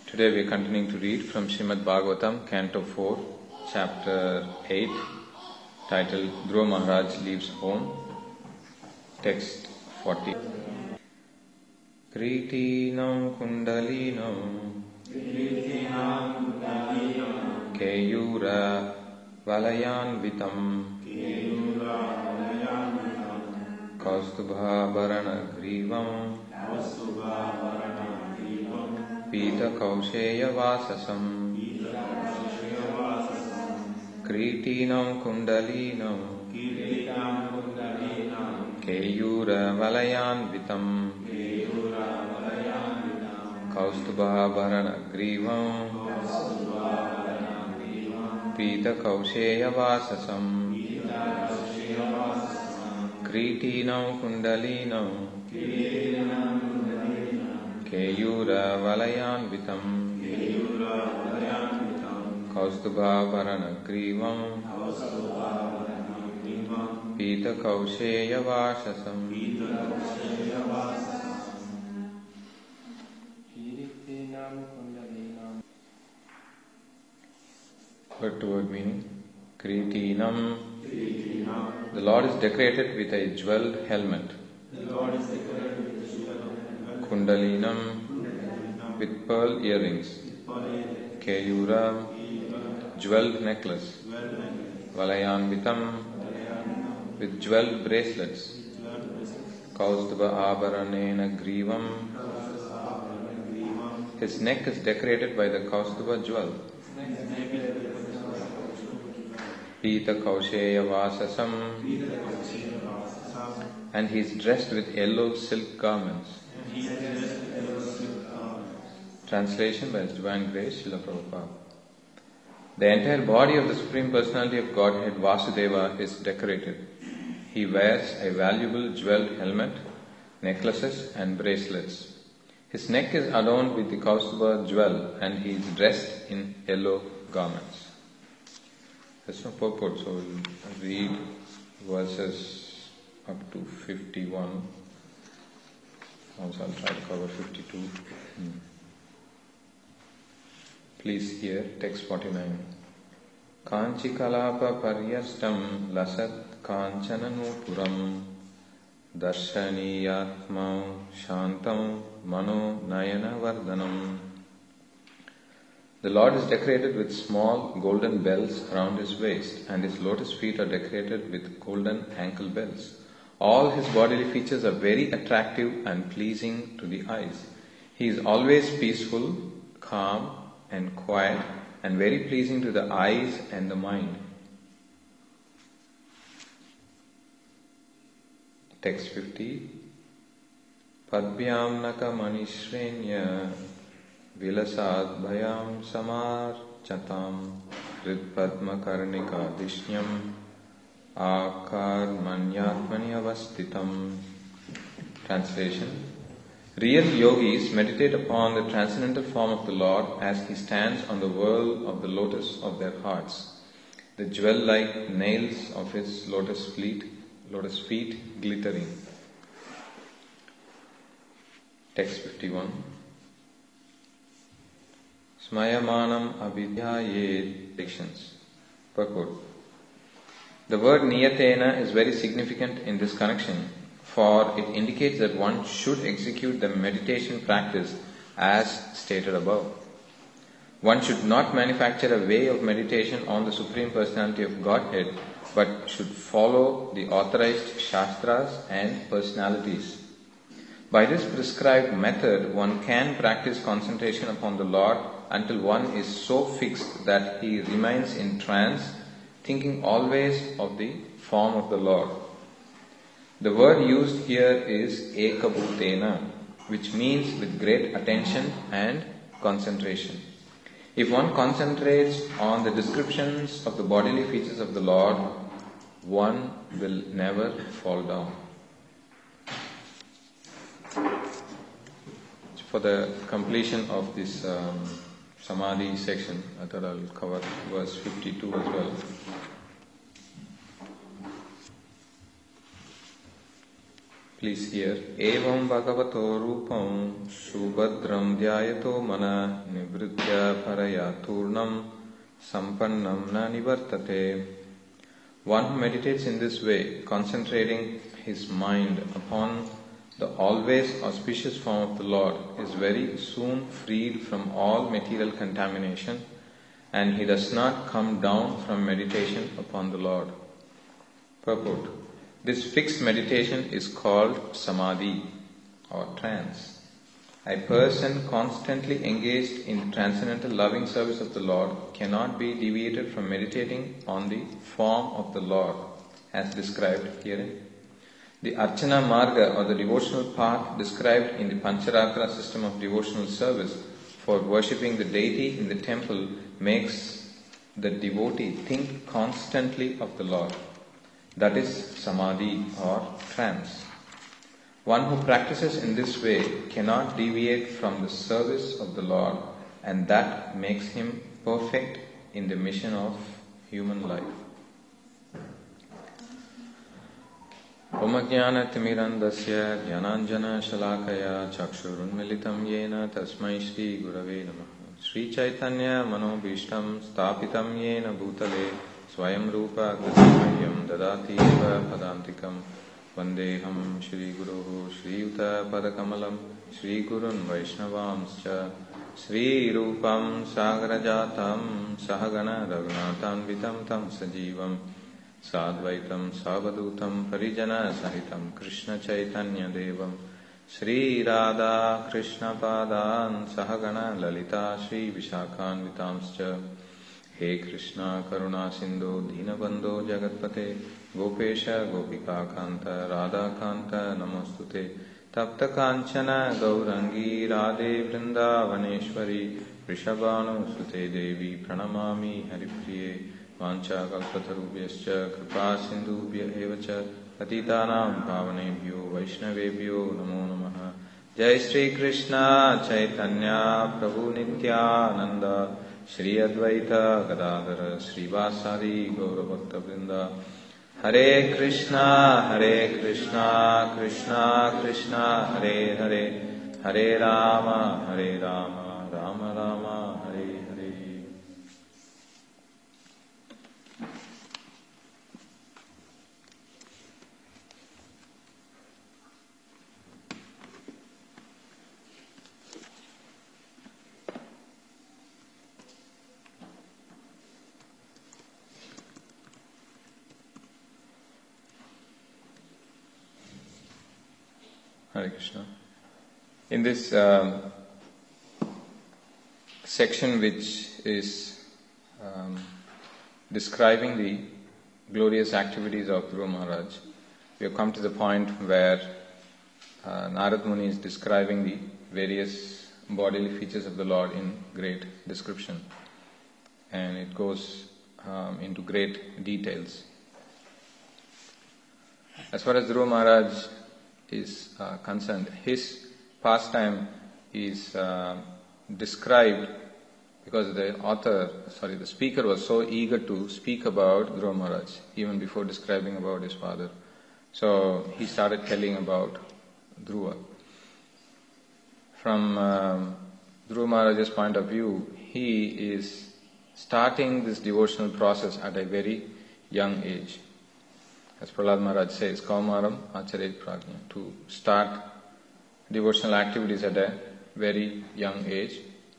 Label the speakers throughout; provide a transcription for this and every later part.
Speaker 1: Today we are continuing to read from Srimad Bhagavatam, Canto 4, Chapter 8, titled Dhruva Maharaj Leaves Home, Text 40. Kritinam Kundalinam Keyura Valayanvitam Kaustubha Bharana Grivam Pita Kausheya Vasasam Kritinam Kundalinam Keyura Valayanvitam Kaustubha Bharana Grivam Pita Kausheya Vasasam Kritinam Kundalinam Keyura Valayanvitam Kaustubha Bharana Grivam Pita Kausheya Vasasam. Word to word meaning. Kritinam. The Lord is decorated with a jewelled helmet. Kundalinam, with pearl earrings. Keyura, jewelled necklace. Valayanvitam, with jewelled bracelets. Kaustubha Abharanena Grivam. His neck is decorated by the Kaustubha jewel. Pita Kausheya Vasasam, and he is dressed with yellow silk garments. Translation by His Divine Grace, Srila Prabhupada. The entire body of the Supreme Personality of Godhead, Vasudeva, is decorated. He wears a valuable jewelled helmet, necklaces and bracelets. His neck is adorned with the Kaustubha jewel and he is dressed in yellow garments. There's no purport, so we'll read verses up to 51. Also I'll try to cover 52. Please hear text 49. Kanchi kalapa paryastam lasat kanchananu darshaniyatma shantam mano nayana vardhanam. The Lord is decorated with small golden bells around his waist, and his lotus feet are decorated with golden ankle bells. All his bodily features are very attractive and pleasing to the eyes. He is always peaceful, calm and quiet, and very pleasing to the eyes and the mind. Text 50. Padbyam naka manishrenya vilasad bhayam samar chatam ritpadma karnika dishnyam akar manyatmani avastitam. Translation. Real yogis meditate upon the transcendental form of the Lord as he stands on the whirl of the lotus of their hearts. The jewel-like nails of his lotus feet glittering. Text 51. Smayamanam abhidyayet. Dictions. Purport. The word niyatena is very significant in this connection, for it indicates that one should execute the meditation practice as stated above. One should not manufacture a way of meditation on the Supreme Personality of Godhead, but should follow the authorized shastras and personalities. By this prescribed method, one can practice concentration upon the Lord until one is so fixed that he remains in trance, thinking always of the form of the Lord. The word used here is ekabhutena, which means with great attention and concentration. If one concentrates on the descriptions of the bodily features of the Lord, one will never fall down. For the completion of this Samadhi section, I thought I'll cover verse 52 as well. Please hear. Evam bhagavato rupam subhadram dhyayato mana nivritya parayaturnam sampannam na nivartate. One who meditates in this way, concentrating his mind upon the always auspicious form of the Lord, is very soon freed from all material contamination, and he does not come down from meditation upon the Lord. Purport. This fixed meditation is called samadhi or trance. A person constantly engaged in transcendental loving service of the Lord cannot be deviated from meditating on the form of the Lord, as described herein. The Archana Marga, or the devotional path described in the Pancharakara system of devotional service for worshipping the deity in the temple, makes the devotee think constantly of the Lord. That is samadhi or trance. One who practices in this way cannot deviate from the service of the Lord, and that makes him perfect in the mission of human life. Om Jnana Timirandasya Jnananjana Shalakaya Chakshurunmilitam Yena Tasmai Shri Gurave Namaha. Sri Chaitanya Manobhishtam Stapitam Yena Bhutale Swayam Rupa Guruvayam Dadati Eva Padantikam Vandeham Shri Guruhu Shri Yuta Padakamalam Shri Gurun Vaishnavamscha Shri Rupam Sagarajatam Sahagana Raghunatanvitam Tam Sajivam Sadvaitam Savadutam Parijana Sahitam Krishna Chaitanya Devam Shri Radha Krishna Padan Sahagana Lalita Shri Vishakhanvitamscha. He Krishna Karuna Sindhu Dinabandho Jagatpate Gopesha Gopika Kanta Radha Kanta Namostute Tapta Kanchana Gaurangi Radhe Vrindavaneshwari Rishabhanu Sute Devi Pranamami Haripriye Vancha Kalpatarubhyascha Kripa Sindhubhya Evacha Patitanam Pavanebhyo Vaishnavebhyo Namo Namaha. Jai Shri Krishna Chaitanya Prabhu Nityananda Shri Advaita Gadadhara Srivasari Gaura Bhakta Vrinda. Hare Krishna Krishna Krishna Hare Hare, Hare Rama Rama Rama Hare Hare. Hare Krishna. In this section, which is describing the glorious activities of Dhruva Maharaj, we have come to the point where Narad Muni is describing the various bodily features of the Lord in great description, and it goes into great details. As far as Dhruva Maharaj is concerned, his pastime is described because the speaker was so eager to speak about Dhruva Maharaj even before describing about his father. So he started telling about Dhruva. From Dhruva Maharaj's point of view, he is starting this devotional process at a very young age. As Prahlad Maharaj says, Kaumaram Acharet Prajna, to start devotional activities at a very young age.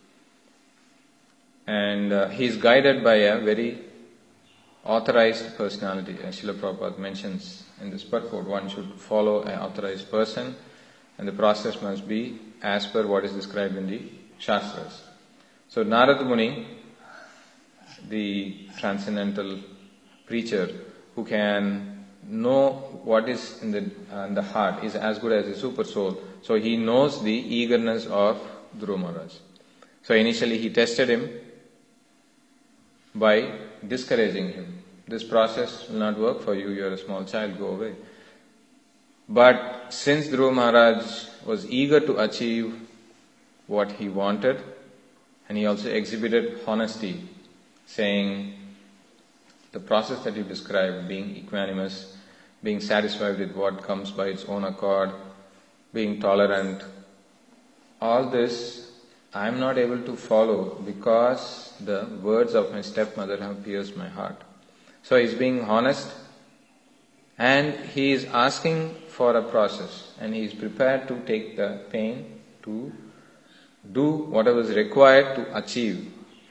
Speaker 1: And he is guided by a very authorized personality. As Srila Prabhupada mentions in this purport, one should follow an authorized person, and the process must be as per what is described in the Shastras. So Narad Muni, the transcendental preacher who can know what is in the heart, is as good as a super soul. So he knows the eagerness of Dhruva Maharaj. So initially he tested him by discouraging him. This process will not work for you, you are a small child, go away. But since Dhruva Maharaj was eager to achieve what he wanted, and he also exhibited honesty, saying, the process that you described, being equanimous, being satisfied with what comes by its own accord, being tolerant. All this I am not able to follow because the words of my stepmother have pierced my heart. So he's being honest and he is asking for a process and he is prepared to take the pain to do whatever is required to achieve.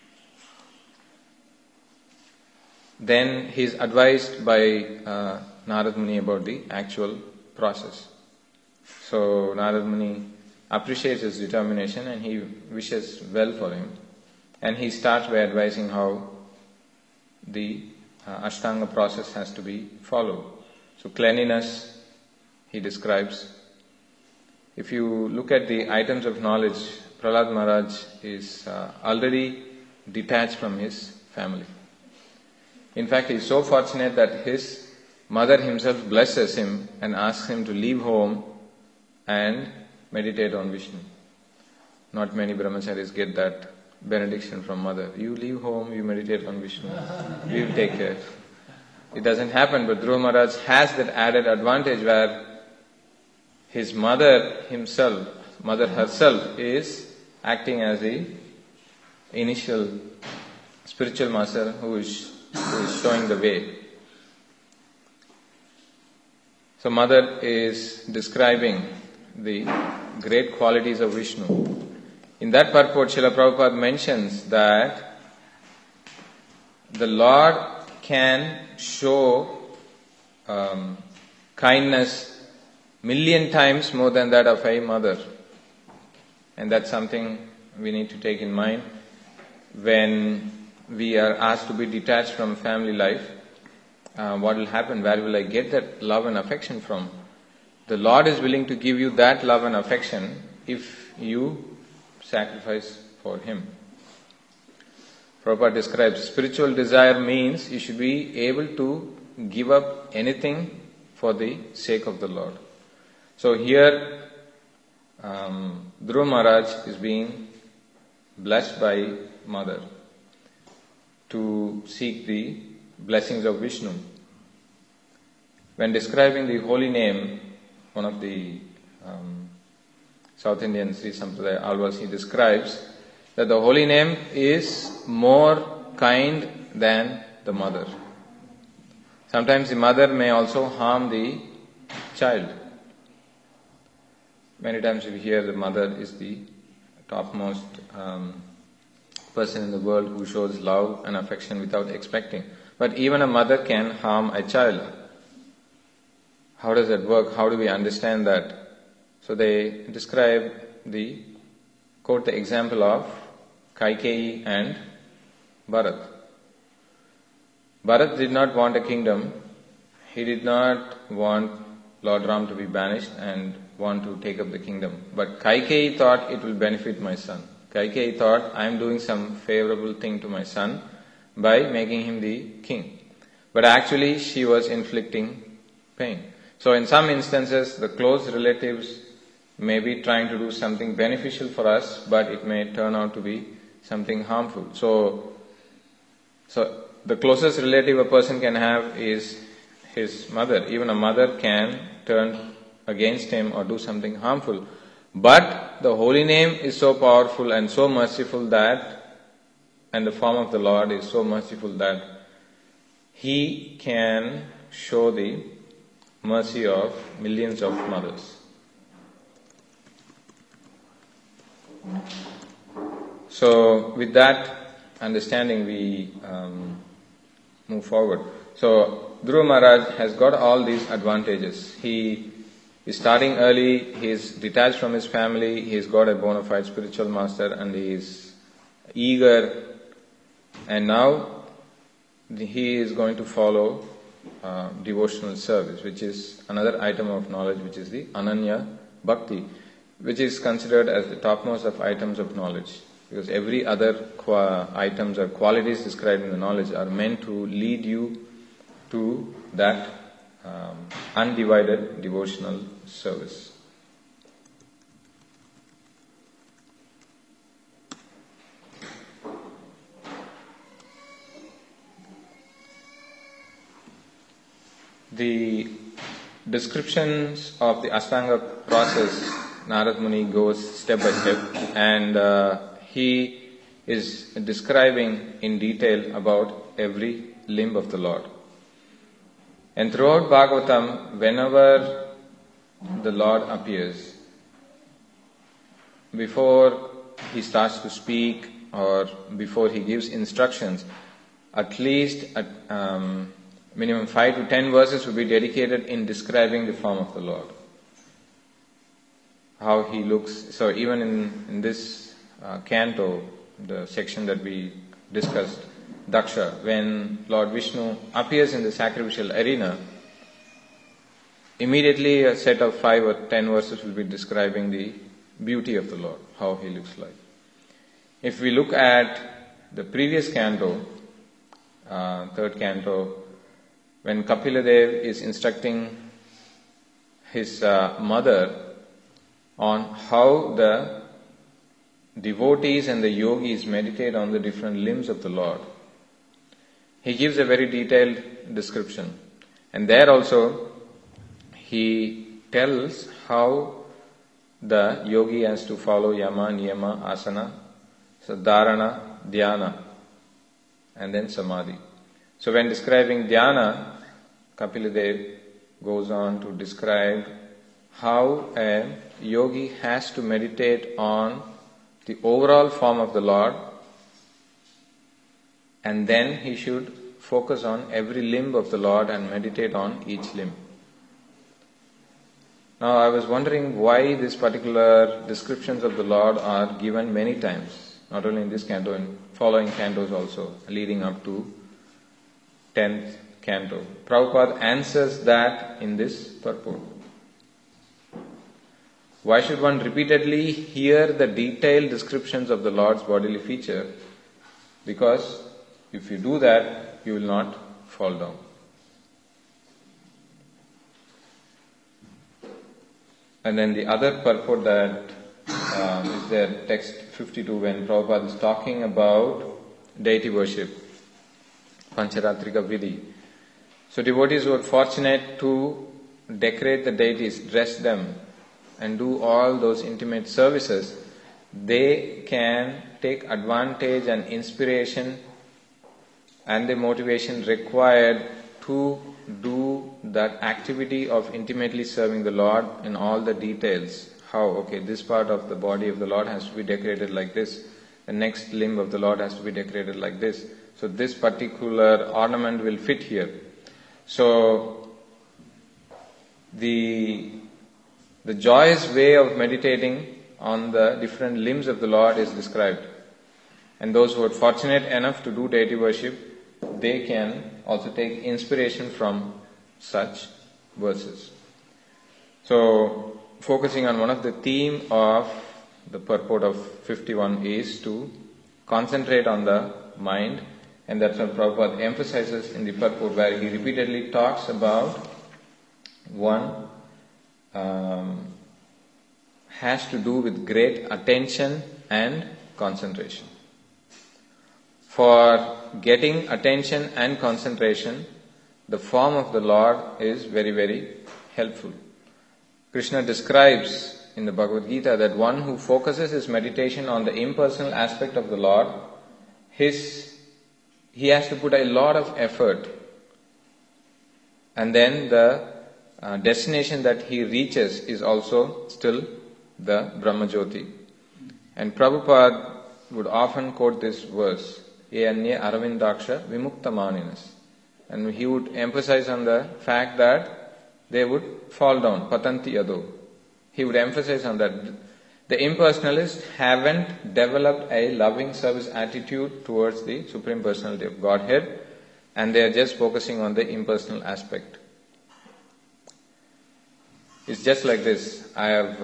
Speaker 1: Then he is advised by Narad Muni about the actual process. So Narad Muni appreciates his determination and he wishes well for him. And he starts by advising how the Ashtanga process has to be followed. So cleanliness, he describes. If you look at the items of knowledge, Prahlad Maharaj is already detached from his family. In fact, he is so fortunate that his mother himself blesses him and asks him to leave home and meditate on Vishnu. Not many brahmacharis get that benediction from mother. You leave home, you meditate on Vishnu. We will take care. It doesn't happen, but Dhruva Maharaj has that added advantage where his mother herself is acting as the initial spiritual master who is showing the way. So mother is describing the great qualities of Vishnu. In that purport, Srila Prabhupada mentions that the Lord can show kindness 1,000,000 times more than that of a mother. And that's something we need to take in mind when we are asked to be detached from family life. What will happen? Where will I get that love and affection from? The Lord is willing to give you that love and affection if you sacrifice for Him. Prabhupada describes spiritual desire means you should be able to give up anything for the sake of the Lord. So here Dhruva Maharaj is being blessed by mother to seek the blessings of Vishnu. When describing the holy name, one of the South Indian Sri Sampradaya Alvas, he describes that the holy name is more kind than the mother. Sometimes the mother may also harm the child. Many times we hear the mother is the topmost person in the world who shows love and affection without expecting. But even a mother can harm a child. How does that work? How do we understand that? So they quote the example of Kaikeyi and Bharat. Bharat did not want a kingdom. He did not want Lord Ram to be banished and want to take up the kingdom. But Kaikeyi thought it will benefit my son. Kaikeyi thought, I am doing some favorable thing to my son by making him the king. But actually she was inflicting pain. So in some instances, the close relatives may be trying to do something beneficial for us, but it may turn out to be something harmful. So the closest relative a person can have is his mother. Even a mother can turn against him or do something harmful. But the holy name is so powerful and so merciful that, and the form of the Lord is so merciful that He can show the mercy of millions of mothers. So with that understanding we move forward. So Dhruva Maharaj has got all these advantages. He is starting early, he is detached from his family, he has got a bona fide spiritual master and he is eager, and now he is going to follow devotional service, which is another item of knowledge, which is the Ananya Bhakti, which is considered as the topmost of items of knowledge, because every other items or qualities described in the knowledge are meant to lead you to that undivided devotional service. The descriptions of the Ashtanga process, Narad Muni goes step by step, and he is describing in detail about every limb of the Lord. And throughout Bhagavatam, whenever the Lord appears, before he starts to speak or before he gives instructions, at least minimum 5 to 10 verses will be dedicated in describing the form of the Lord. How he looks. So even in this canto, the section that we discussed, Daksha, when Lord Vishnu appears in the sacrificial arena, immediately a set of 5 or 10 verses will be describing the beauty of the Lord, how he looks like. If we look at the previous canto, third canto, when Kapila is instructing his mother on how the devotees and the yogis meditate on the different limbs of the Lord, he gives a very detailed description. And there also he tells how the yogi has to follow yama, niyama, asana, so dharana, dhyana, and then samadhi. So when describing dhyana, Kapila goes on to describe how a yogi has to meditate on the overall form of the Lord, and then he should focus on every limb of the Lord and meditate on each limb. Now I was wondering why these particular descriptions of the Lord are given many times, not only in this canto, in following cantos also, leading up to 10th canto. Prabhupada answers that in this purport. Why should one repeatedly hear the detailed descriptions of the Lord's bodily feature? Because if you do that, you will not fall down. And then the other purport that is there, text 52, when Prabhupada is talking about deity worship, Pancharatrika Vidhi. So devotees who are fortunate to decorate the deities, dress them, and do all those intimate services, they can take advantage and inspiration and the motivation required to do that activity of intimately serving the Lord in all the details. How, this part of the body of the Lord has to be decorated like this, the next limb of the Lord has to be decorated like this. So this particular ornament will fit here. So the joyous way of meditating on the different limbs of the Lord is described. And those who are fortunate enough to do deity worship, they can also take inspiration from such verses. So, focusing on one of the theme of the purport of 51 is to concentrate on the mind, and that's what Prabhupada emphasizes in the purport, where he repeatedly talks about one has to do with great attention and concentration. For getting attention and concentration, the form of the Lord is very, very helpful. Krishna describes in the Bhagavad Gita that one who focuses his meditation on the impersonal aspect of the Lord, he has to put a lot of effort, and then the destination that he reaches is also still the Brahmajyoti. And Prabhupada would often quote this verse, Ye anye aravindaksha vimuktamaninas. And he would emphasize on the fact that they would fall down, patanti yado. He would emphasize on that. The impersonalists haven't developed a loving service attitude towards the Supreme Personality of Godhead, and they are just focusing on the impersonal aspect. It's just like this. I have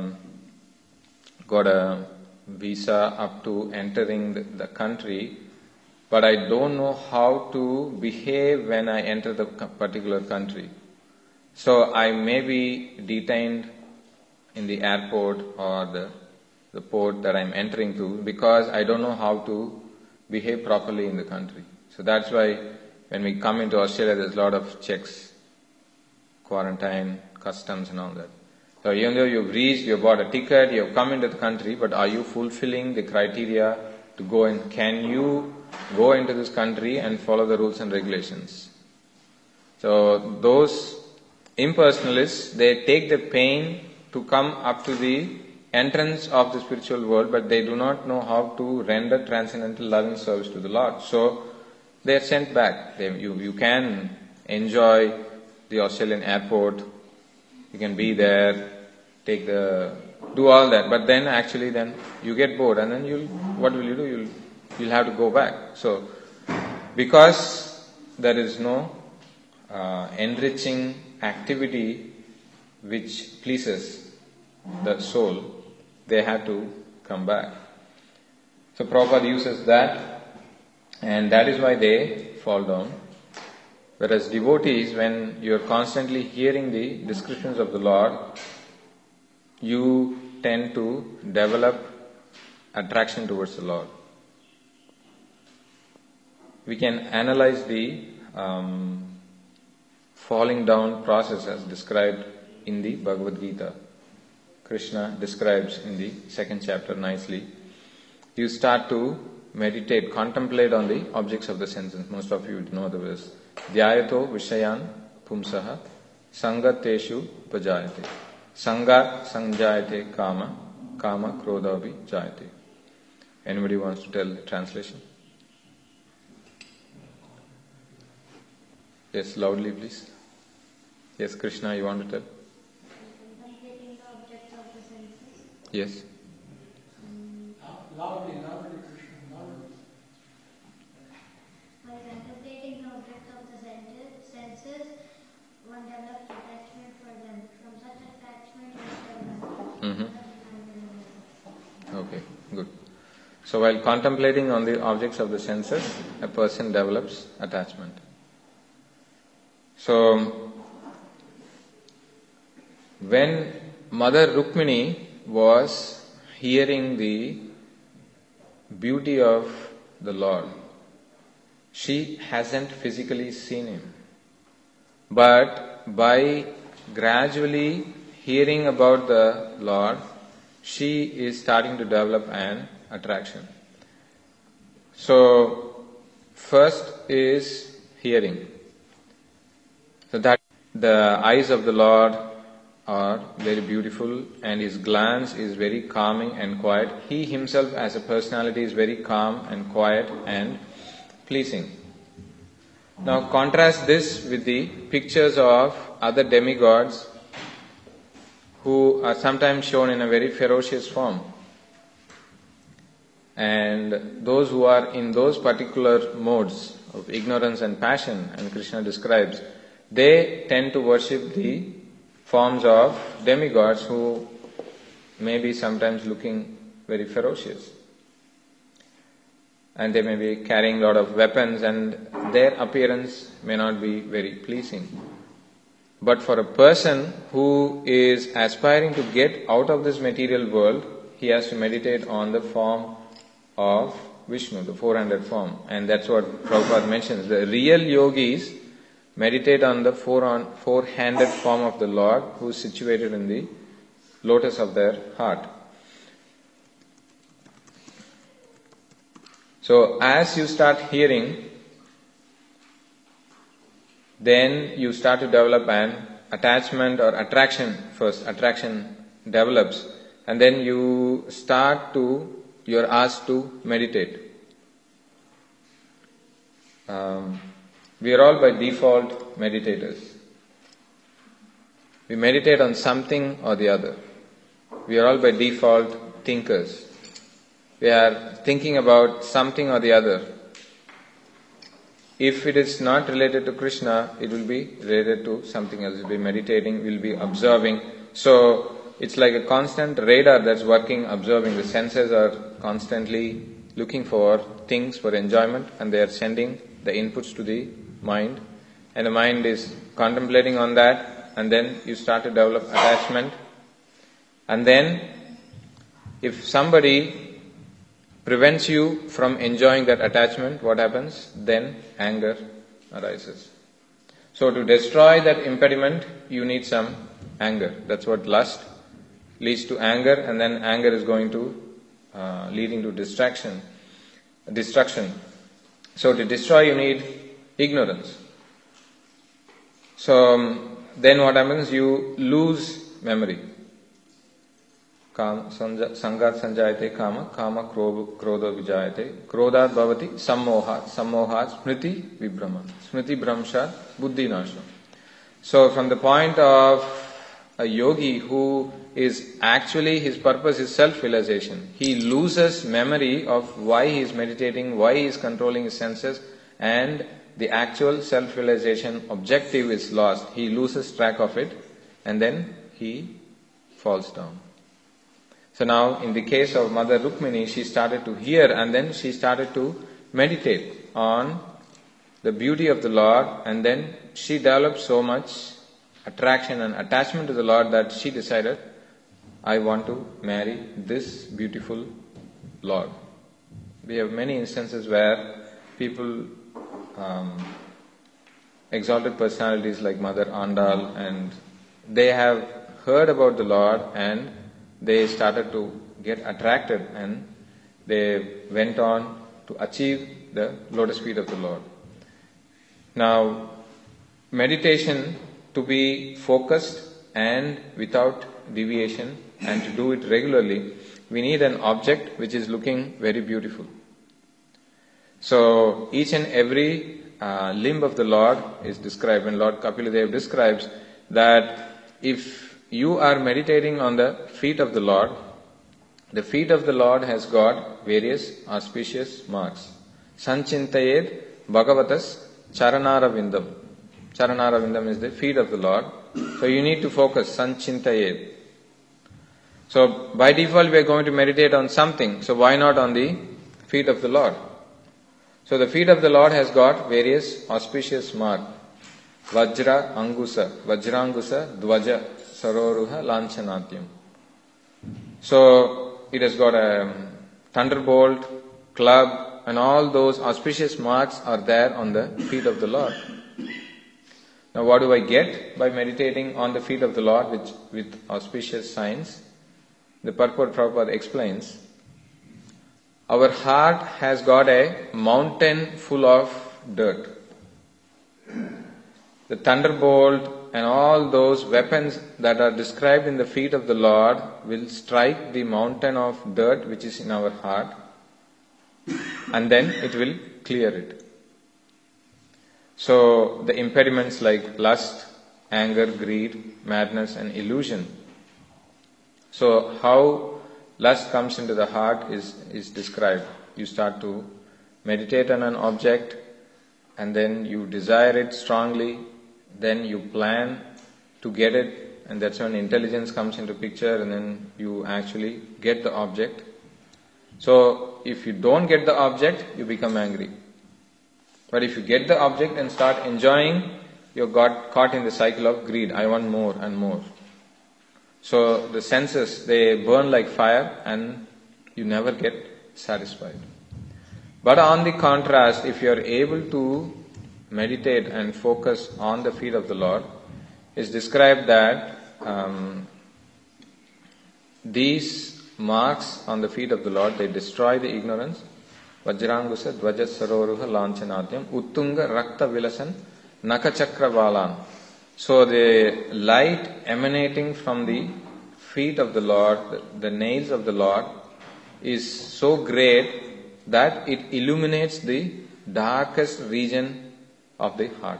Speaker 1: got a visa up to entering the country, but I don't know how to behave when I enter the particular country. So I may be detained in the airport or the port that I'm entering to, because I don't know how to behave properly in the country. So that's why when we come into Australia, there's a lot of checks. quarantine, customs and all that. So even though you've reached, you've bought a ticket, you've come into the country, but are you fulfilling the criteria to go in? Can you go into this country and follow the rules and regulations? So those impersonalists, they take the pain to come up to the entrance of the spiritual world, but they do not know how to render transcendental loving service to the Lord. So they are sent back. You can enjoy the Australian airport, you can be there, do all that, but then actually then you get bored, and then what will you do? You'll have to go back. So because there is no enriching activity which pleases the soul, they have to come back. So Prabhupada uses that, and that is why they fall down. Whereas devotees, when you are constantly hearing the descriptions of the Lord, you tend to develop attraction towards the Lord. We can analyze the falling down process as described in the Bhagavad Gita. Krishna describes in the 2nd chapter nicely. You start to meditate, contemplate on the objects of the senses. Most of you know the verse. Dhyayato vishayan pumsaha sangateshu pajayate. Sangat sanjayate kama, kama krodhavi jayate. Anybody wants to tell the translation? Yes, loudly please. Yes, Krishna, you want to tell?
Speaker 2: Contemplating the objects of the senses.
Speaker 1: Yes.
Speaker 3: Loudly, Krishna, loudly.
Speaker 2: By contemplating the objects of the senses, one develops attachment for them. From such attachment, one develops.
Speaker 1: Okay, good. So while contemplating on the objects of the senses, a person develops attachment. So when Mother Rukmini was hearing the beauty of the Lord, she hasn't physically seen him. But by gradually hearing about the Lord, she is starting to develop an attraction. So first is hearing. So that the eyes of the Lord are very beautiful and his glance is very calming and quiet. He himself as a personality is very calm and quiet and pleasing. Now contrast this with the pictures of other demigods who are sometimes shown in a very ferocious form. And those who are in those particular modes of ignorance and passion, and Krishna describes, they tend to worship the forms of demigods who may be sometimes looking very ferocious. And they may be carrying a lot of weapons and their appearance may not be very pleasing. But for a person who is aspiring to get out of this material world, he has to meditate on the form of Vishnu, the 400 form. And that's what Prabhupada mentions. The real yogis meditate on the four-handed form of the Lord who is situated in the lotus of their heart. So as you start hearing, then you start to develop an attachment or attraction. First attraction develops and then you're asked to meditate. We are all by default meditators. We meditate on something or the other. We are all by default thinkers. We are thinking about something or the other. If it is not related to Krishna, it will be related to something else. We'll be meditating, we'll be observing. So it's like a constant radar that's working, observing. The senses are constantly looking for things for enjoyment and they are sending the inputs to the mind. And the mind is contemplating on that and then you start to develop attachment. And then if somebody prevents you from enjoying that attachment, what happens? Then anger arises. So to destroy that impediment, you need some anger. That's what lust leads to anger, and then anger is going to leading to destruction. So to destroy, you need ignorance. So then what happens? You lose memory. Sangat sanjayate kama, kama krodha vijayate, krodhat bhavati sammohat, sammohat smriti vibhrama, smriti bhramshat buddhi nasha. So from the point of a yogi who is actually, his purpose is self-realization, he loses memory of why he is meditating, why he is controlling his senses, and the actual self-realization objective is lost. He loses track of it, and then he falls down. So now, in the case of Mother Rukmini, she started to hear, and then she started to meditate on the beauty of the Lord, and then she developed so much attraction and attachment to the Lord that she decided, I want to marry this beautiful Lord. We have many instances where people, exalted personalities like Mother Andal, and they have heard about the Lord and they started to get attracted and they went on to achieve the lotus feet of the Lord. Now, meditation, to be focused and without deviation and to do it regularly, we need an object which is looking very beautiful. So each and every limb of the Lord is described, and Lord Kapila describes that if you are meditating on the feet of the Lord has got various auspicious marks. Sanchintayed Bhagavatas Charanaravindam. Charanaravindam is the feet of the Lord. So you need to focus, Sanchintayed. So by default we are going to meditate on something, so why not on the feet of the Lord? So the feet of the Lord has got various auspicious marks. Vajra Angusa, Vajrangusa, Dvaja, Saroruha, Lanchanatyam. So it has got a thunderbolt, club, and all those auspicious marks are there on the feet of the Lord. Now what do I get by meditating on the feet of the Lord with auspicious signs? The purport Prabhupada explains, our heart has got a mountain full of dirt. The thunderbolt and all those weapons that are described in the feet of the Lord will strike the mountain of dirt which is in our heart, and then it will clear it. So the impediments like lust, anger, greed, madness and illusion. So how lust comes into the heart is described. You start to meditate on an object and then you desire it strongly, then you plan to get it, and that's when intelligence comes into picture, and then you actually get the object. So if you don't get the object, you become angry. But if you get the object and start enjoying, you got caught in the cycle of greed. I want more and more. So the senses, they burn like fire and you never get satisfied. But on the contrast, if you are able to meditate and focus on the feet of the Lord, it's described that these marks on the feet of the Lord, they destroy the ignorance. Vajrangusa Dvaja Saroruha Lanchanatyam Uttunga Rakta Vilasan Nakachakra Valan. So the light emanating from the feet of the Lord, the nails of the Lord, is so great that it illuminates the darkest region of the heart.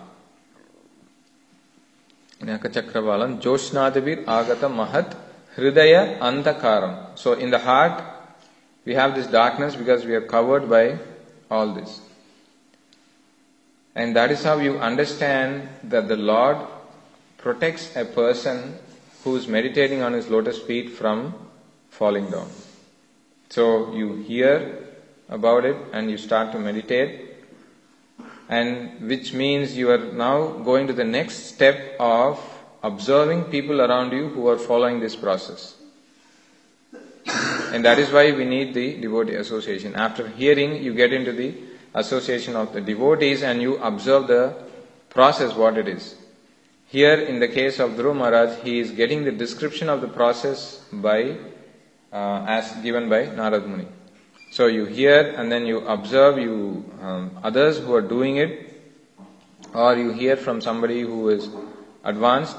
Speaker 1: Nakachakravalan Joshnadavir Agata Mahat Hridaya Andhakaram. So in the heart we have this darkness because we are covered by all this. And that is how you understand that the Lord protects a person who is meditating on his lotus feet from falling down. So you hear about it and you start to meditate, and which means you are now going to the next step of observing people around you who are following this process. And that is why we need the devotee association. After hearing, you get into the association of the devotees and you observe the process what it is. Here in the case of Dhruva Maharaj, he is getting the description of the process as given by Narad Muni. So you hear and then you observe others who are doing it, or you hear from somebody who is advanced.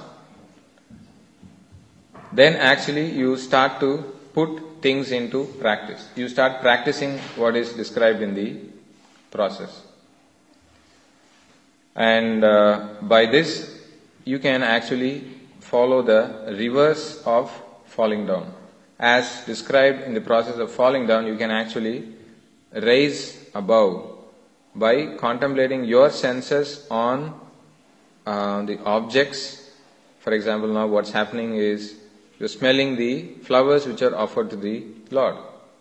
Speaker 1: Then actually you start to put things into practice. You start practicing what is described in the process. And by this, you can actually follow the reverse of falling down. As described in the process of falling down, you can actually raise above by contemplating your senses on the objects. For example, now what's happening is you're smelling the flowers which are offered to the Lord.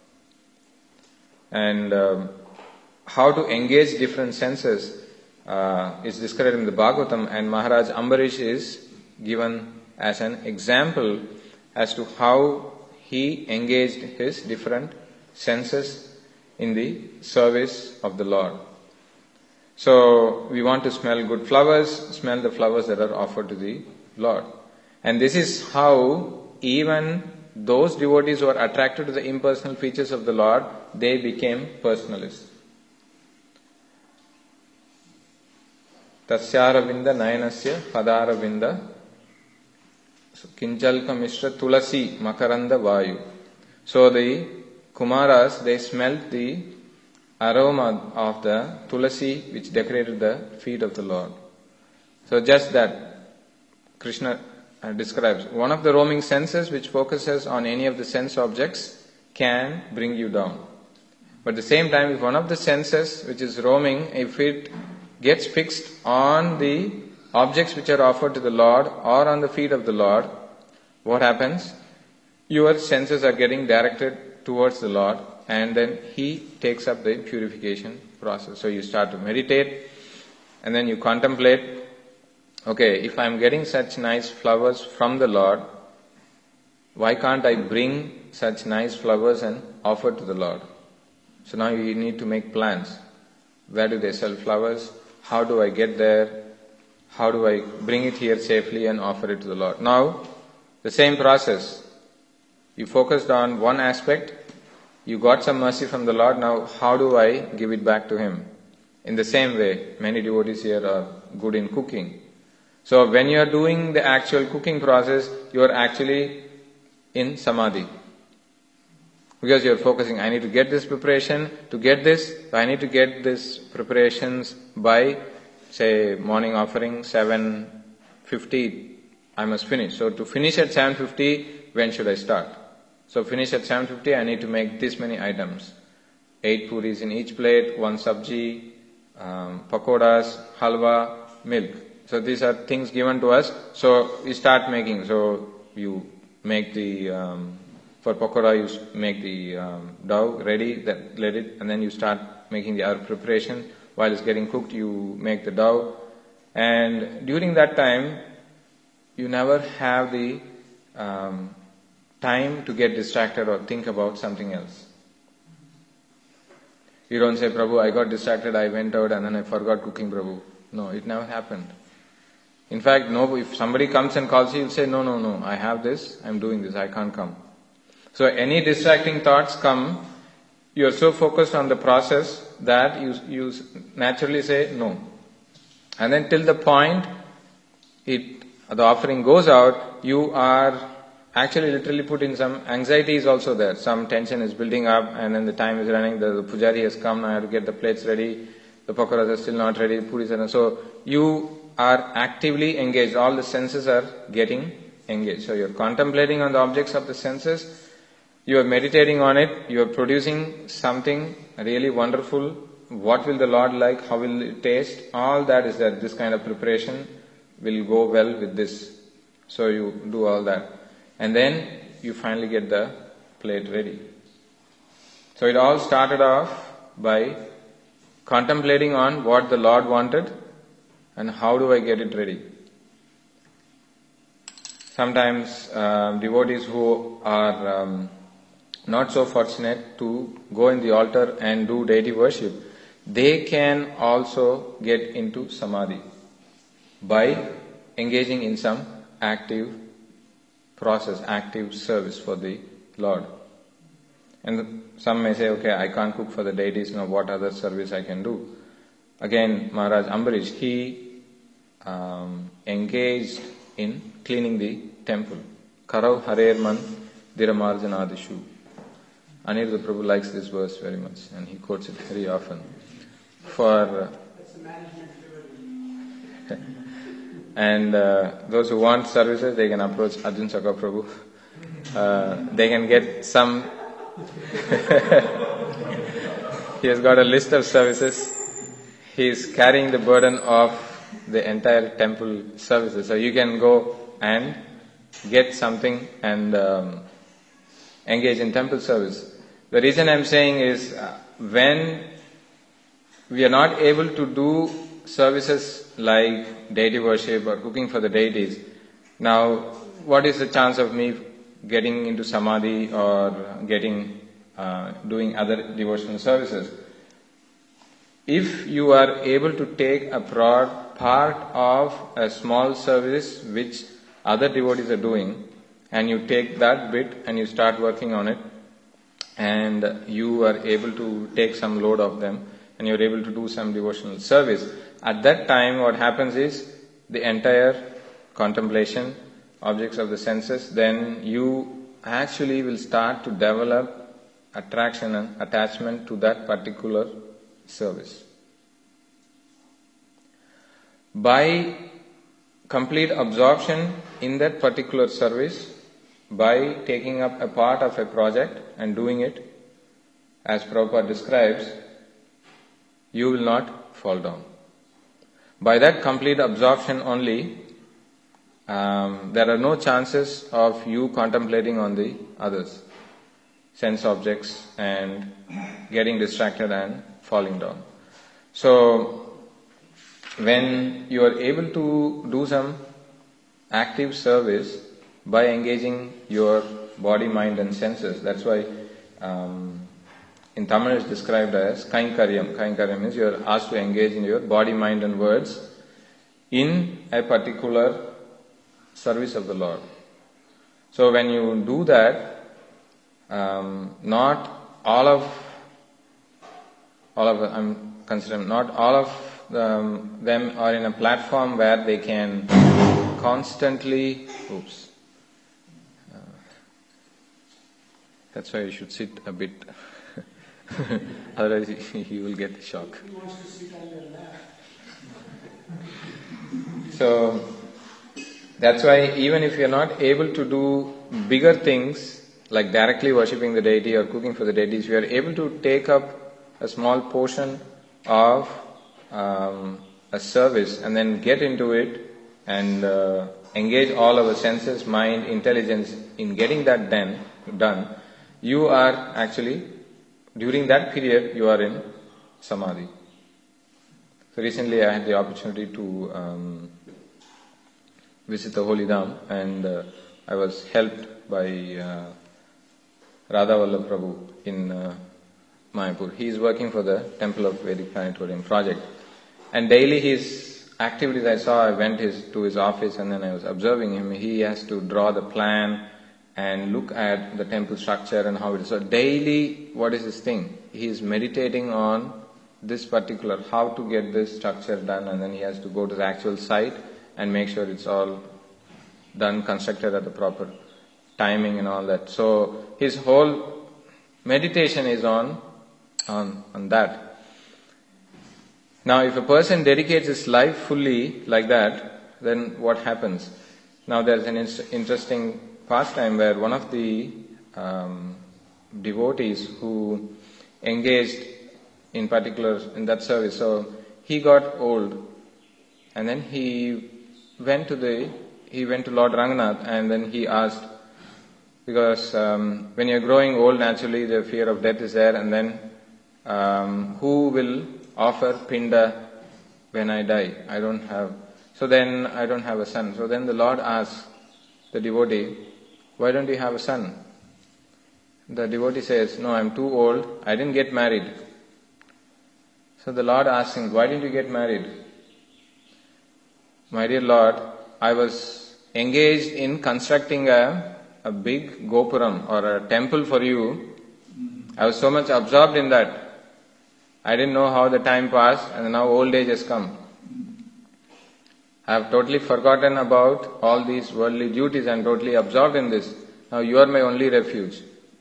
Speaker 1: And how to engage different senses is described in the Bhagavatam, and Maharaj Ambarish is given as an example as to how he engaged his different senses in the service of the Lord. So we want to smell good flowers, smell the flowers that are offered to the Lord. And this is how even those devotees who are attracted to the impersonal features of the Lord, they became personalists. Tasyaravinda nayanasya padaravinda kinchalka mishra tulasi makaranda vayu. So the Kumaras, they smelt the aroma of the tulasi which decorated the feet of the Lord. So just that Krishna describes. One of the roaming senses which focuses on any of the sense objects can bring you down. But at the same time, if one of the senses which is roaming, if it gets fixed on the objects which are offered to the Lord or on the feet of the Lord, what happens? Your senses are getting directed towards the Lord, and then He takes up the purification process. So you start to meditate, and then you contemplate, okay, if I am getting such nice flowers from the Lord, why can't I bring such nice flowers and offer to the Lord? So now you need to make plans. Where do they sell flowers? How do I get there? How do I bring it here safely and offer it to the Lord? Now, the same process. You focused on one aspect, you got some mercy from the Lord, now how do I give it back to Him? In the same way, many devotees here are good in cooking. So when you are doing the actual cooking process, you are actually in samadhi. Because you are focusing, I need to get this preparation, to get this, I need to get this preparations by, say, morning offering, 7:50, I must finish. So to finish at 7:50, when should I start? So finish at 7:50, I need to make this many items. 8 puris in each plate, 1 sabji, pakodas, halwa, milk. So these are things given to us. So we start making. So you make the, for pakoda you make the dough ready, let it, and then you start making the other preparation. While it's getting cooked, you make the dough. And during that time, you never have the time to get distracted or think about something else. You don't say, Prabhu, I got distracted, I went out and then I forgot cooking, Prabhu. No, it never happened. In fact, no, if somebody comes and calls you, you'll say, no, I have this, I'm doing this, I can't come. So any distracting thoughts come, you are so focused on the process that you naturally say no. And then till the point the offering goes out, you are actually literally put in some anxiety is also there. Some tension is building up and then the time is running, the pujari has come, now I have to get the plates ready, the pakoras are still not ready, puris are not. So you are actively engaged, all the senses are getting engaged. So you are contemplating on the objects of the senses, you are meditating on it, you are producing something really wonderful. What will the Lord like? How will it taste? All that is there. This kind of preparation will go well with this. So you do all that. And then you finally get the plate ready. So it all started off by contemplating on what the Lord wanted and how do I get it ready. Sometimes devotees who are not so fortunate to go in the altar and do deity worship, they can also get into samadhi. by engaging in some active process, active service for the Lord. And some may say, okay, I can't cook for the deities, now what other service I can do? Again, Maharaj Ambarish, he engaged in cleaning the temple. Karav Harerman Diramarjanadishu. Aniruddha Prabhu likes this verse very much and he quotes it very often.
Speaker 3: That's the management level.
Speaker 1: And those who want services, they can approach Arjun Sakha Prabhu. They can get some. He has got a list of services. He is carrying the burden of the entire temple services. So you can go and get something and engage in temple service. The reason I am saying is when we are not able to do services like deity worship or cooking for the deities, now what is the chance of me getting into samadhi or doing other devotional services? If you are able to take a broad part of a small service which other devotees are doing, and you take that bit and you start working on it, and you are able to take some load of them, and you are able to do some devotional service, at that time what happens is the entire contemplation, objects of the senses, then you actually will start to develop attraction and attachment to that particular service. By complete absorption in that particular service, by taking up a part of a project and doing it as Prabhupada describes, you will not fall down. By that complete absorption only, there are no chances of you contemplating on the others, sense objects, and getting distracted and falling down. So, when you are able to do some active service by engaging your body, mind and senses, that's why in Tamil it's described as kainkaryam. Kainkaryam means you are asked to engage in your body, mind and words in a particular service of the Lord. So when you do that, not all of I'm considering not all of them are in a platform where they can constantly. That's why you should sit a bit. Otherwise, you will get a shock.
Speaker 3: He wants to sit on your lap.
Speaker 1: So that's why even if you are not able to do bigger things like directly worshipping the deity or cooking for the deities, we are able to take up a small portion of a service and then get into it and engage all our senses, mind, intelligence in getting that done. You are actually, during that period, you are in samadhi. So recently I had the opportunity to visit the Holy Dham, and I was helped by Radha Vallabh Prabhu in Mayapur. He is working for the Temple of Vedic Planetarium project. And daily his activities I went to his office and then I was observing him. He has to draw the plan and look at the temple structure and how it is. So daily, what is his thing? He is meditating on this particular, how to get this structure done, and then he has to go to the actual site and make sure it's all done, constructed at the proper timing and all that. So his whole meditation is on that. Now if a person dedicates his life fully like that, then what happens? Now there's an interesting pastime where one of the devotees who engaged in particular in that service, so he got old and then he went to Lord Ranganath and then he asked, because when you're growing old, naturally the fear of death is there, and then who will offer pinda when I die? I don't have a son. So then the Lord asks the devotee, why don't you have a son? The devotee says, no, I'm too old, I didn't get married. So the Lord asks him, why didn't you get married? my dear Lord, I was engaged in constructing a big gopuram or a temple for you. I was so much absorbed in that. I didn't know how the time passed, and now old age has come. I have totally forgotten about all these worldly duties and totally absorbed in this. Now you are my only refuge.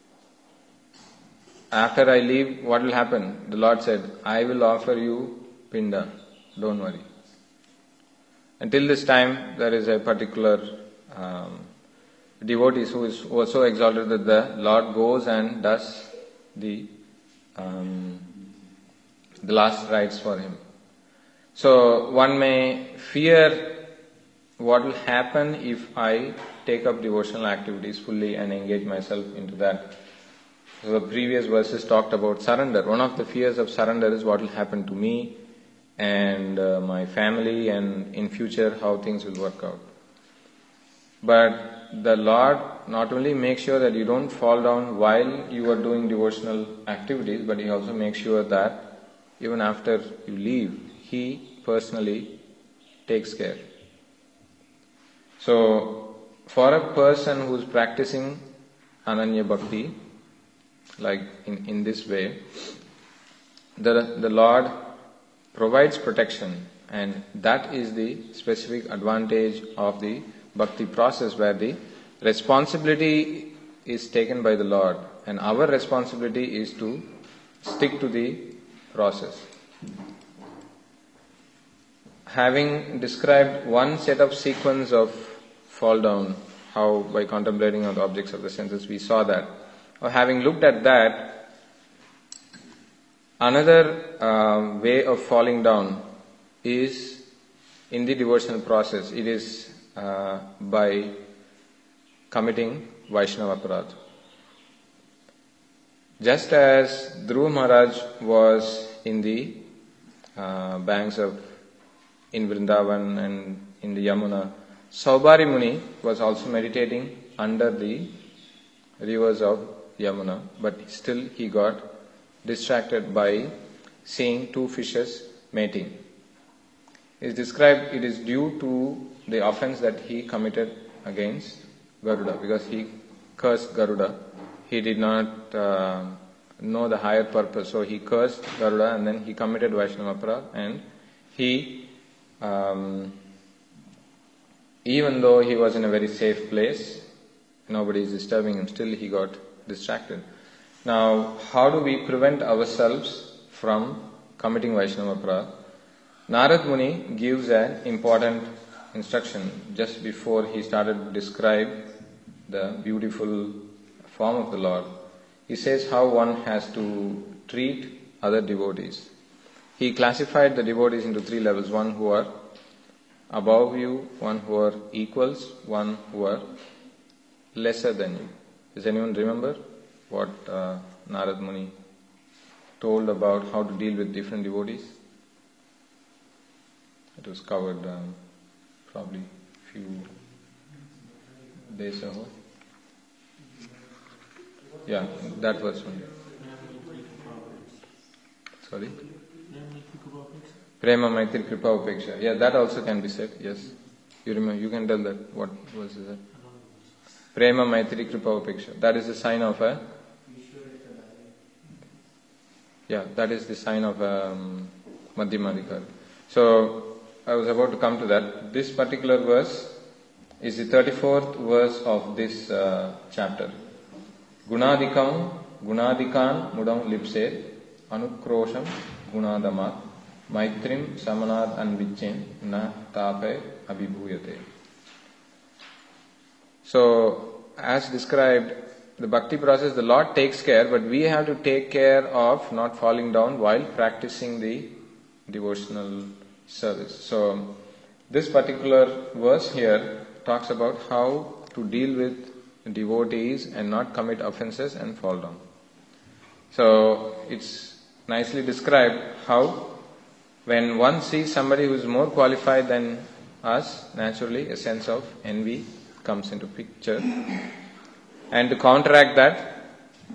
Speaker 1: After I leave, what will happen? The Lord said, I will offer you Pinda. Don't worry. Until this time, there is a particular devotee who was so exalted that the Lord goes and does the last rites for him. So one may fear what will happen if I take up devotional activities fully and engage myself into that. So the previous verses talked about surrender. One of the fears of surrender is what will happen to me and my family, and in future how things will work out. But the Lord not only makes sure that you don't fall down while you are doing devotional activities, but He also makes sure that even after you leave, He personally takes care. So, for a person who is practicing Ananya Bhakti, like in this way, the Lord provides protection, and that is the specific advantage of the Bhakti process, where the responsibility is taken by the Lord, and our responsibility is to stick to the process. Having described one set of sequence of fall down, how by contemplating on the objects of the senses we saw that, or having looked at that, another way of falling down is in the devotional process. It is by committing Vaishnava Aparadha. Just as Dhruva Maharaj was in the banks of in Vrindavan and in the Yamuna, Saubhari Muni was also meditating under the rivers of Yamuna, but still he got distracted by seeing two fishes mating. It is described it is due to the offense that he committed against Garuda, because he cursed Garuda. He did not know the higher purpose, so he cursed Garuda and then he committed Vaishnava Aparadha, and he even though he was in a very safe place, nobody is disturbing him, still he got distracted. Now, how do we prevent ourselves from committing Vaishnava Aparadha? Narad Muni gives an important instruction just before he started to describe the beautiful form of the Lord. He says how one has to treat other devotees. He classified the devotees into three levels: one who are above you, one who are equals, one who are lesser than you. Does anyone remember what Narad Muni told about how to deal with different devotees? It was covered probably a few days ago. Yeah, that was one. Sorry? Prema Maitri Kripa Upeksha. Yeah, that also can be said, yes. You remember, you can tell that. What was that? Prema Maitri Kripa Upeksha. That is the sign of a... Yeah, that is the sign of a Madhyamadikar. So, I was about to come to that. This particular verse is the 34th verse of this chapter. Gunadikam, Gunadikan mudam lipse, Anukrosham Gunadamat, Maitrim Samanad Anvichin, Na Tape Abhibhuyate. So, as described, the bhakti process, the Lord takes care, but we have to take care of not falling down while practicing the devotional service. So, this particular verse here talks about how to deal with devotees and not commit offenses and fall down. So, it's nicely described how when one sees somebody who is more qualified than us, naturally a sense of envy comes into picture. And to counteract that,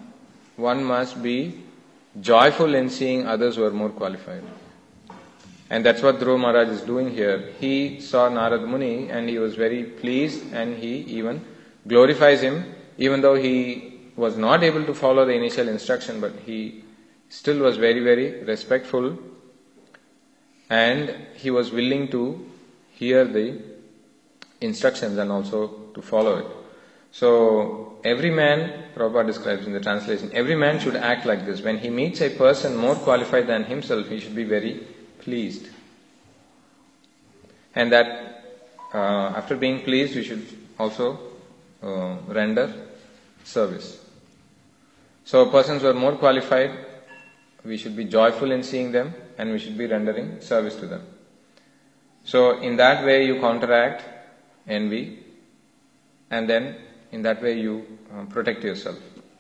Speaker 1: one must be joyful in seeing others who are more qualified. And that's what Dhruva Maharaj is doing here. He saw Narad Muni and he was very pleased, and he even glorifies him, even though he was not able to follow the initial instruction, but he still was very, very respectful, and he was willing to hear the instructions and also to follow it. So every man, Prabhupada describes in the translation, every man should act like this. When he meets a person more qualified than himself, he should be very pleased. And that after being pleased, we should also render service. So persons who are more qualified, we should be joyful in seeing them, and we should be rendering service to them. So in that way you counteract envy, and then in that way you protect yourself.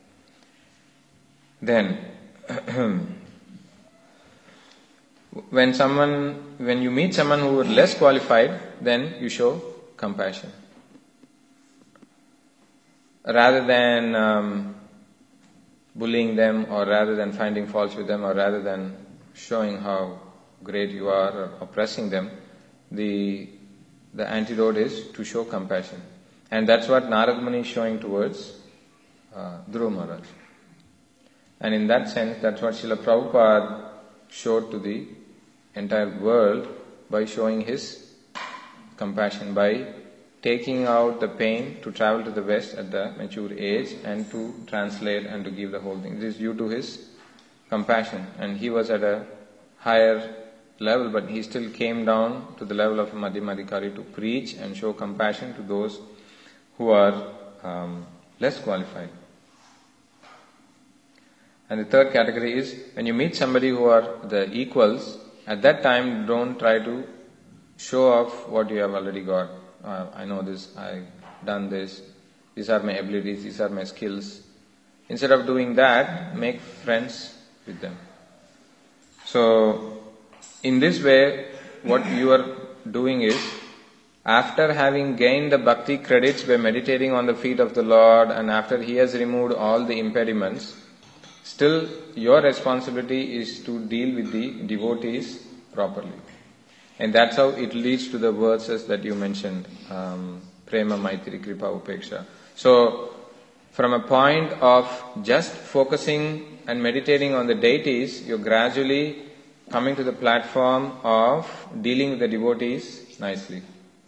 Speaker 1: Then when you meet someone who is less qualified, then you show compassion. Rather than bullying them, or rather than finding faults with them, or rather than showing how great you are or oppressing them, the antidote is to show compassion. And that's what Narad Muni is showing towards Dhruva Maharaj. And in that sense, that's what Srila Prabhupada showed to the entire world by showing his compassion, by taking out the pain to travel to the West at the mature age and to translate and to give the whole thing. This is due to his compassion. And he was at a higher level, but he still came down to the level of a Madhyamadikari to preach and show compassion to those who are less qualified. And the third category is, when you meet somebody who are the equals, at that time don't try to show off what you have already got. I know this, I've done this, these are my abilities, these are my skills. Instead of doing that, make friends with them. So, in this way, what you are doing is, after having gained the bhakti credits by meditating on the feet of the Lord, and after he has removed all the impediments, still your responsibility is to deal with the devotees properly. And that's how it leads to the verses that you mentioned, Prema, Maitri, Kripa, Upeksha. So, from a point of just focusing and meditating on the deities, you're gradually coming to the platform of dealing with the devotees nicely.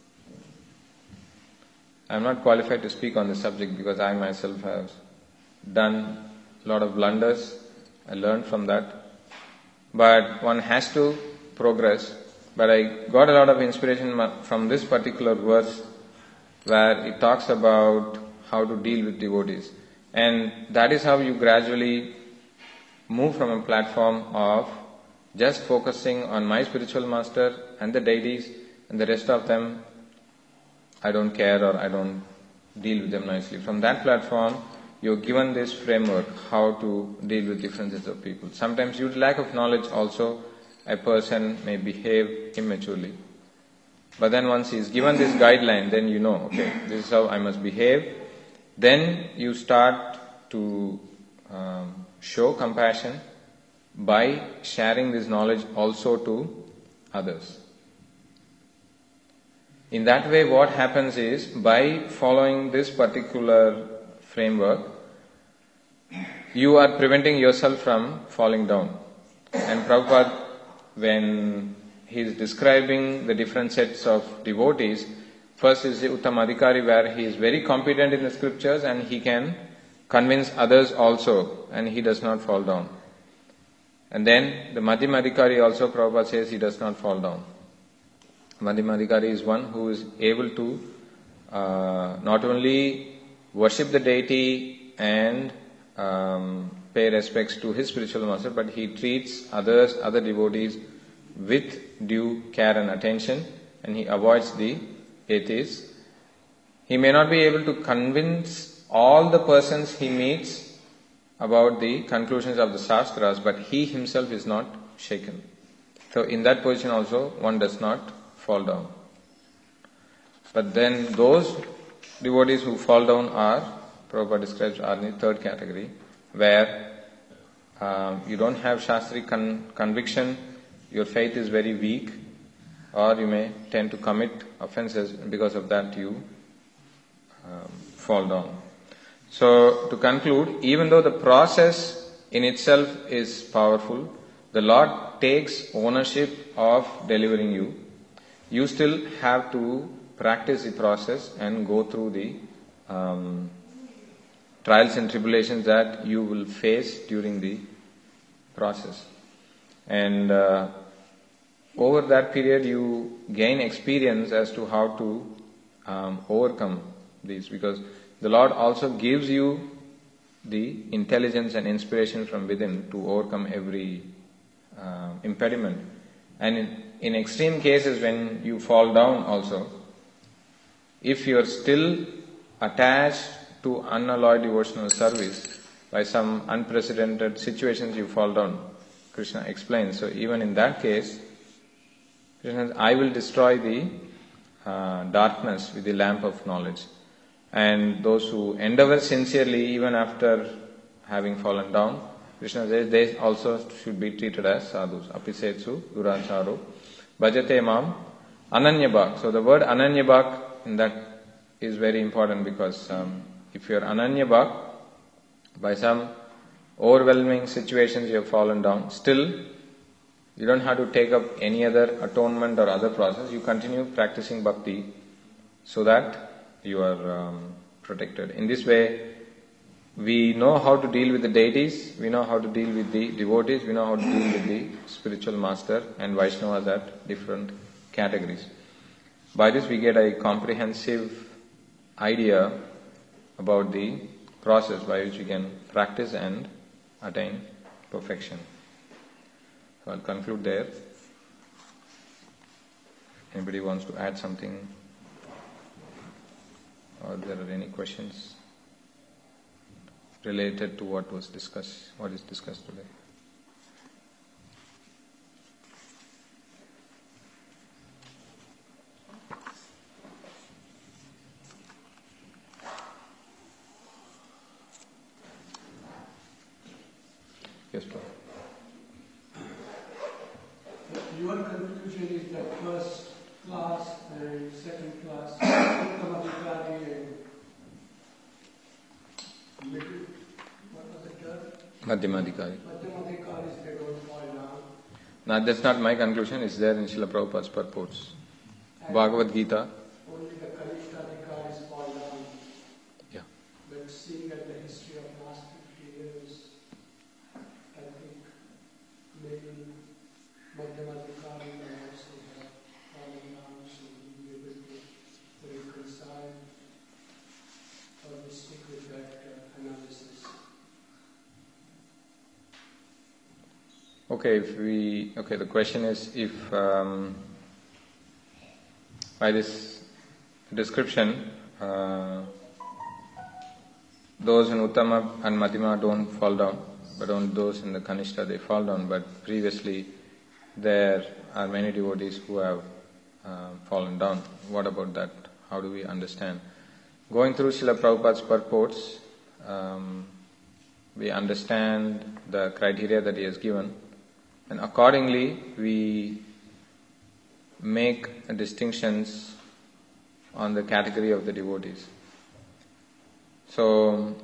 Speaker 1: I'm not qualified to speak on this subject because I myself have done a lot of blunders. I learned from that. But one has to progress. But I got a lot of inspiration from this particular verse where it talks about how to deal with devotees. And that is how you gradually move from a platform of just focusing on my spiritual master and the deities, and the rest of them I don't care, or I don't deal with them nicely. From that platform, you're given this framework how to deal with differences of people. Sometimes due to lack of knowledge also, a person may behave immaturely. But then once he is given this guideline, then you know, okay, this is how I must behave. Then you start to show compassion by sharing this knowledge also to others. In that way, what happens is, by following this particular framework, you are preventing yourself from falling down. And Prabhupada, when he is describing the different sets of devotees, first is the Uttamadikari, where he is very competent in the scriptures and he can convince others also, and he does not fall down. And then the Madhyamadikari also, Prabhupada says, he does not fall down. Madhyamadikari is one who is able to not only worship the deity and pay respects to his spiritual master, but he treats other devotees with due care and attention, and he avoids the atheists. He may not be able to convince all the persons he meets about the conclusions of the Shastras, but he himself is not shaken. So in that position also, one does not fall down. But then those devotees who fall down are, Prabhupada describes, are in the third category, where you don't have Shastri conviction, your faith is very weak, or you may tend to commit offenses, and because of that you fall down. So, to conclude, even though the process in itself is powerful, the Lord takes ownership of delivering you. You still have to practice the process and go through the trials and tribulations that you will face during the process. And over that period you gain experience as to how to overcome these, because the Lord also gives you the intelligence and inspiration from within to overcome every impediment. And in extreme cases, when you fall down also, if you are still attached to unalloyed devotional service, by some unprecedented situations you fall down, Krishna explains. So even in that case, Krishna says, I will destroy the darkness with the lamp of knowledge. And those who endeavor sincerely even after having fallen down, Krishna says they also should be treated as sadhus. Apisetsu duracharo bhajate mam ananyabhak. So the word ananyabhak in that is very important, because if you are ananyabhak, by some overwhelming situations you have fallen down, still you don't have to take up any other atonement or other process. You continue practicing bhakti so that you are protected. In this way, we know how to deal with the deities, we know how to deal with the devotees, we know how to deal with the spiritual master and Vaishnavas at different categories. By this we get a comprehensive idea about the process by which we can practice and attain perfection. So I'll conclude there. Anybody wants to add something? Or there are any questions related to what is discussed today? Yes, Paul.
Speaker 3: Your conclusion is that first class and second class, Uttamadhikari and middle, what was the third?
Speaker 1: Madhyamadhikari.
Speaker 3: Madhyamadhikaris, they don't fall down.
Speaker 1: Now that's not my conclusion, it's there in Srila Prabhupada's purports. Bhagavad Gita.
Speaker 3: Only the Kanishtadhikaris fall down.
Speaker 1: Yeah.
Speaker 3: But seeing at the history of last 50 years, I think maybe Madhyamadhikari may also have fallen down, so we'll be able to reconcile or we stick with that analysis.
Speaker 1: Okay, the question is if by this description those in Uttama and Madhyama don't fall down, but on those in the Kanishta they fall down, but previously there are many devotees who have fallen down. What about that? How do we understand? Going through Srila Prabhupada's purports, we understand the criteria that he has given, and accordingly we make distinctions on the category of the devotees. So,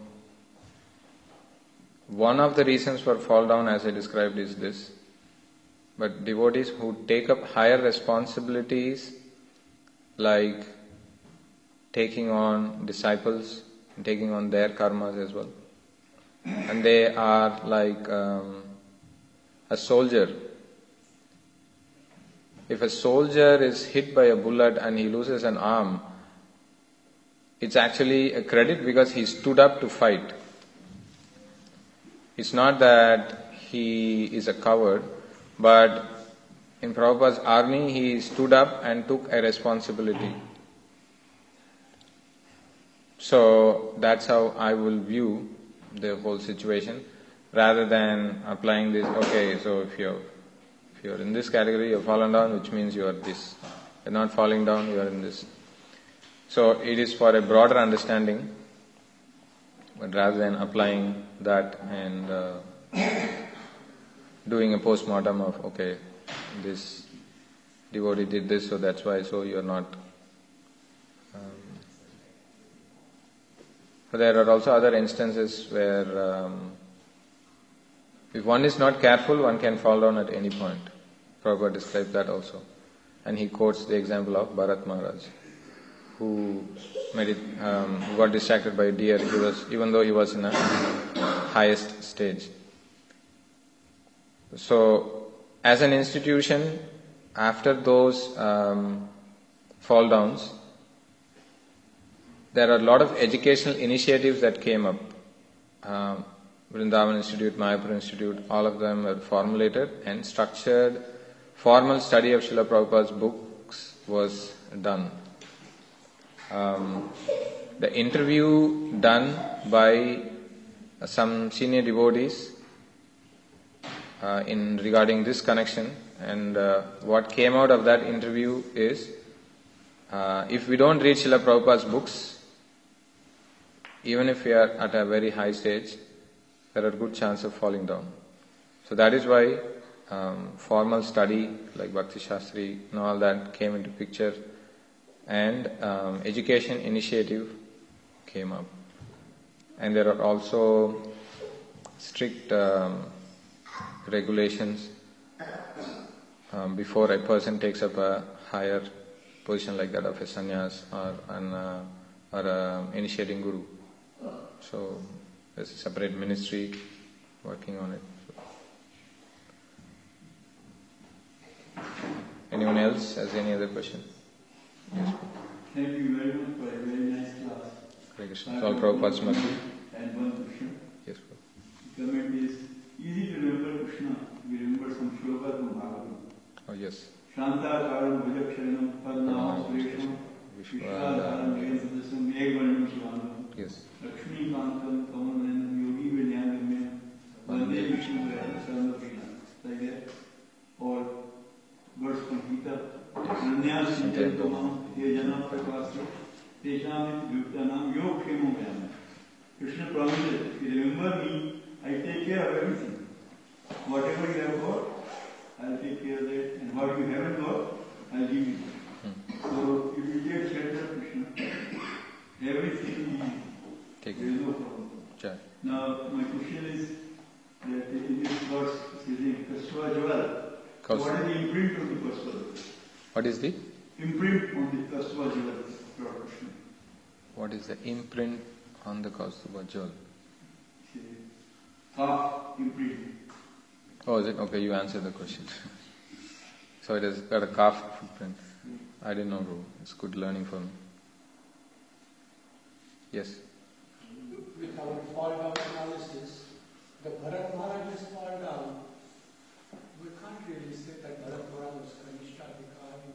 Speaker 1: one of the reasons for fall down, as I described, is this. But devotees who take up higher responsibilities, like taking on disciples, taking on their karmas as well, and they are like a soldier. If a soldier is hit by a bullet and he loses an arm, it's actually a credit because he stood up to fight. It's not that he is a coward, but in Prabhupada's army he stood up and took a responsibility. So that's how I will view the whole situation, rather than applying this, okay, so if you're in this category, you've fallen down, which means you are this. You're not falling down, you are in this. So it is for a broader understanding, but rather than applying that and doing a post-mortem of, okay, this devotee did this, so that's why, so you're not. But there are also other instances where if one is not careful, one can fall down at any point. Prabhupada describes that also. And he quotes the example of Bharat Maharaj, who got distracted by a deer, even though he was in a highest stage. So, as an institution, after those fall downs, there are a lot of educational initiatives that came up. Vrindavan Institute, Mayapur Institute, all of them were formulated and structured. Formal study of Srila Prabhupada's books was done. The interview done by some senior devotees regarding this connection, and what came out of that interview is, if we don't read Srila Prabhupada's books, even if we are at a very high stage, there are good chance of falling down. So that is why formal study like Bhakti Shastri and all that came into picture, and education initiative came up. And there are also strict regulations before a person takes up a higher position like that of a sannyas or initiating guru. So there's a separate ministry working on it. Anyone else has any other question? Yes.
Speaker 4: Thank you very much for a very nice class.
Speaker 1: Hare Krishna. It's all Prabhupada's mercy.
Speaker 4: And one question.
Speaker 1: Yes,
Speaker 4: The comment is, easy to remember Krishna. We remember some shlokas from Bhagavatam.
Speaker 1: Oh, yes.
Speaker 4: Shantakaram Bhajaksharanam Padnam Suresham Vishwadharam Jayansadasam Megvarnam Shivanam
Speaker 1: Yes.
Speaker 4: Lakshmi Kantam Kamananam Yogi Vidyangam Vande Vishnu Saranam Krishna. Like that. Or verse from Gita. Nanya Sintantamam Yajana Prakasya Tesham Yuktanam Yog Kshemam Vyam. Krishna promises, if you remember me, I take care of everything. Whatever you have got, I'll take care of that. And what you haven't got, I'll give you. So if you get shelter of Krishna, everything is easy. There is no problem.
Speaker 1: Jai.
Speaker 4: Now my question is that in this verse, it says Kasva Jwal. What is the imprint of the Kasva?
Speaker 1: What is the?
Speaker 4: Imprint on the Kasva Jwal, Lord Krishna.
Speaker 1: What is the imprint on the Kaustubha jewel?
Speaker 4: Half imprint.
Speaker 1: Oh, is it? Okay, you answered the question. So it has got a calf footprint. I didn't know, bro. It's good learning for me. Yes?
Speaker 3: With our fall down analysis, the Bharat Maharaj's fall down, we can't really say that Bharat Maharaj was Kanishta Adhikari.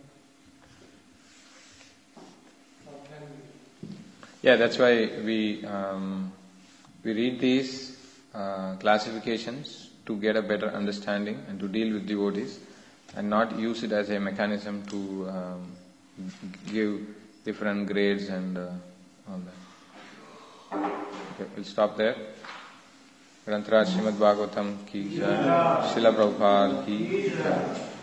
Speaker 3: How can we?
Speaker 1: Yeah, that's why we read these classifications to get a better understanding and to deal with devotees, and not use it as a mechanism to give different grades and all that. Okay, we'll stop there. Grantaraj Srimad Bhagavatam ki jai, Srila Prabhupada ki jai.